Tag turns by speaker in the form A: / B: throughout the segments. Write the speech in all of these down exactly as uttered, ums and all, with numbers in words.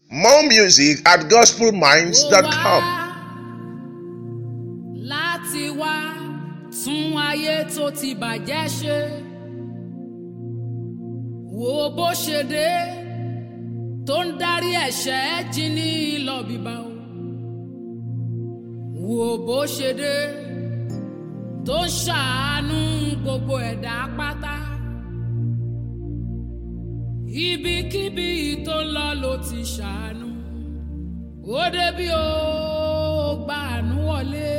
A: More music at gospel minds dot com.
B: Láti wá tún ayé tó ti bàjẹ́ ṣe. Wo bó ṣe dé tó ń darí ẹ̀ṣẹ̀ jí ní lọ bíbá o. Wo bó ṣe dé tó ń ṣàánú gbogbo ẹ̀dá pátá. Ibikíbi tó lọ ló ti ṣàánú. Ó débi ó gbàánú wọlé.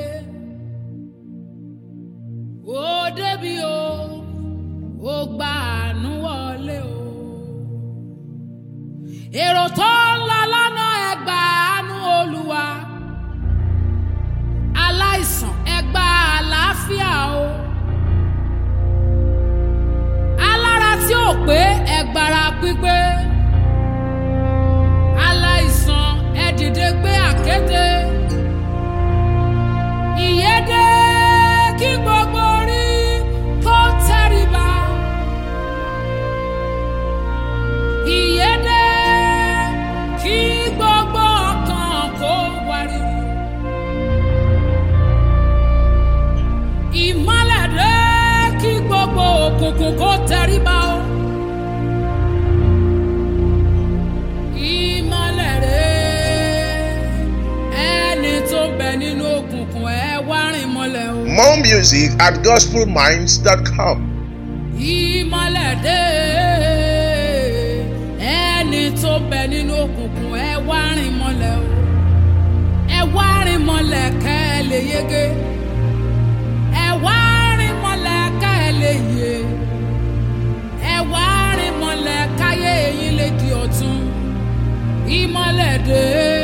B: Ó débi ó ó gbàánú wọlé o. Èrò tó ń lọ lọ́nà ẹ gbàánú Olúwa. Aláìsàn ẹ gbà àlàáfíà o. Alára tí ò pé ẹ gbára pípé. Aláìsàn ẹ dìde gbé àkéte. Ìyédè kí gbogbo orí kó tẹríba. Ìyédè kí gbogbo ọkàn kó wárìrì. Ìmọ́lẹ̀ dé kí gbogbo òkùnkùn kó tẹríba o. Ìmọ́lẹ̀ rẹ̀ ẹni tó ń bẹ nínú òkùnkùn ẹ wá rìn mọ́lẹ̀ o.
A: More music at gospel minds dot com.
B: Ìmọ́lẹ̀ dé ẹni tó ń bẹ nínú òkùnkùn ẹ wá rìn mọ́lẹ̀ o. Ẹ wá rìn mọ́lẹ̀ kẹ́ ẹ lè yege. Ẹ wá rìn mọ́lẹ̀ kẹ́ ẹ lè yè. Ẹ wá rìn mọ́lẹ̀ káyé yín lè di ọ̀tun. Ìmọ́lẹ̀ dé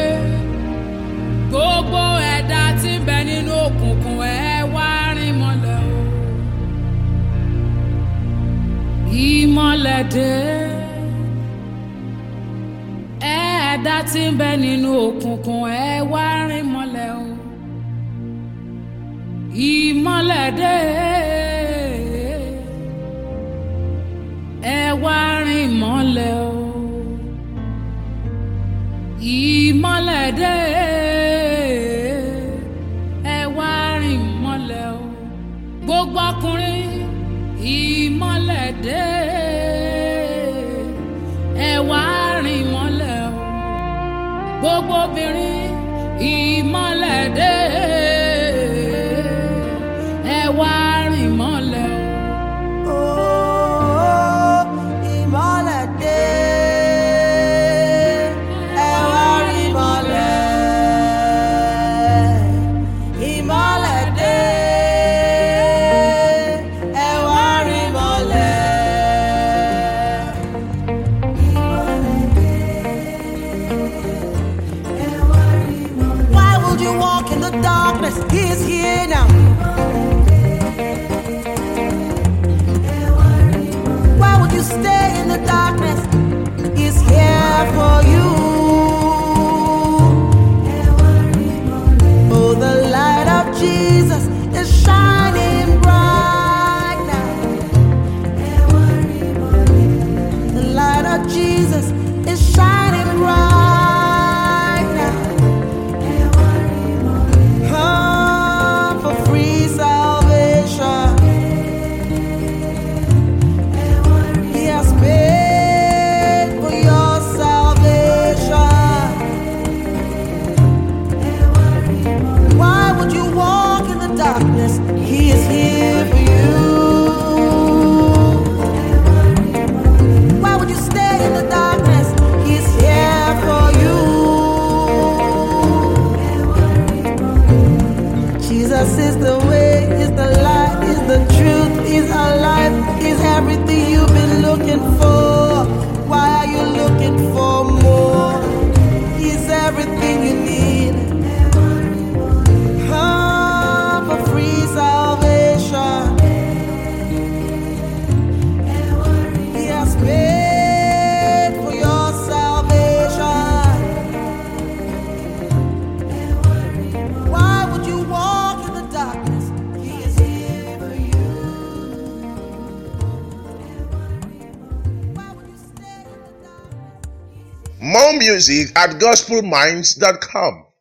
B: gbogbo ẹ̀dá tí ń bẹ nínú òkùnkùn ẹ wá rìn mọ́lẹ̀ o. Ìmọ́lẹ̀ dé ẹ̀dá tí ń bẹ nínú òkùnkùn ẹ wá rìn mọ́lẹ̀ o. Ìmọ́lẹ̀ dé ẹ wá rìn mọ́lẹ̀ o. Ìmọ́lẹ̀ dé ẹ wá rìn mọ́lẹ̀ o. Gbogbo ọkùnrin ìmọ́lẹ̀ dé ẹ wá rìn mọ́lẹ̀ o. Gbogbo obìnrin ìmọ́lẹ̀ dé ẹ wá rìn mọ́lẹ̀ o.
C: Oh, ìmọ́lẹ̀ dé, ẹ wá rìn mọ́lẹ̀. Ìmọ́lẹ̀ dé, ẹ wá rìn mọ́lẹ̀. Ìmọ́lẹ̀ dé, ẹ wá rìn mọ́lẹ̀. Why would you walk in the
A: More music at gospel minds dot com.